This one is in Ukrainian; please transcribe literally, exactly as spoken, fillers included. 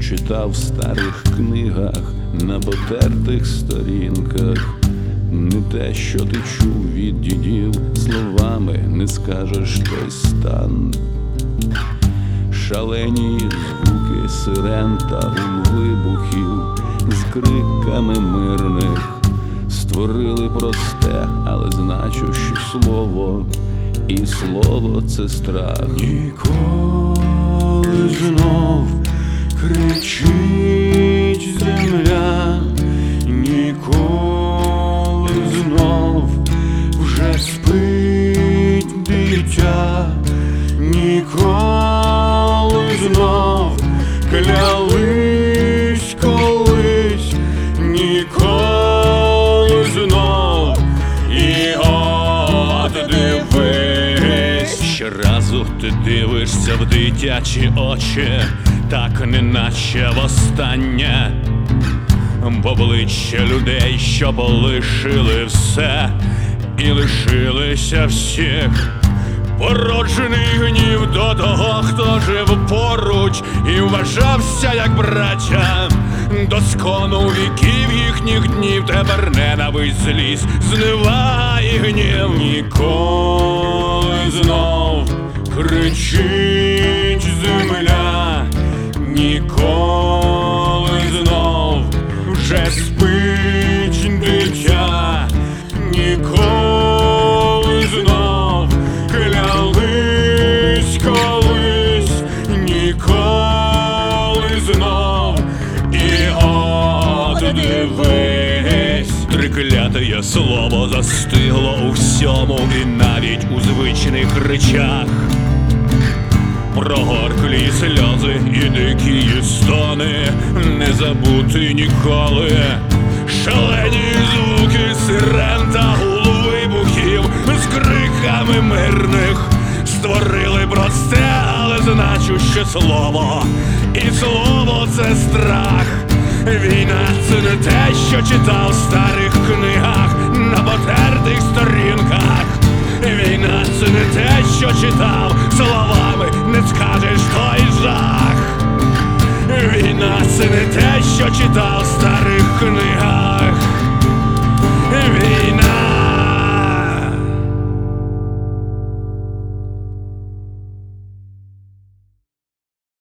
читав в старих книгах, на потертих сторінках. Не те, що ти чув від дідів, словами не скажеш той стан. Шалені звуки сирен та гул вибухів з криками мирних створили просте, але значуще слово, і слово — це страх. Ніколи знов кричить земля, ніколи знов вже спить дитя, ніколи знов клялись колись, ніколи знов. І от дивись, щоразу ти дивишся в дитячі очі, так неначе востаннє, в обличчя людей, що полишили все і лишилися всіх. Породжений гнів до того, хто жив поруч і вважався як браття. До скону віків їхніх днів тепер ненависть, злість, зневага і гнів. Ніколи знов кричить земля, ніколи знов вже спить дитя, ніколи знов клялись колись, ніколи знов. І от дивись, трикляте слово застигло у всьому і навіть у звичних речах. Прогорклі сльози і дикі стони не забути ніколи. Шалені звуки сирен та гул вибухів з криками мирних створили просте, але значуще слово, і слово — це страх. Війна — це не те, що читав в старих книгах, на потертих сторінках. Війна — це не те, що читав, словами не скажеш той жах. Війна — це не те, що читав в старих книгах.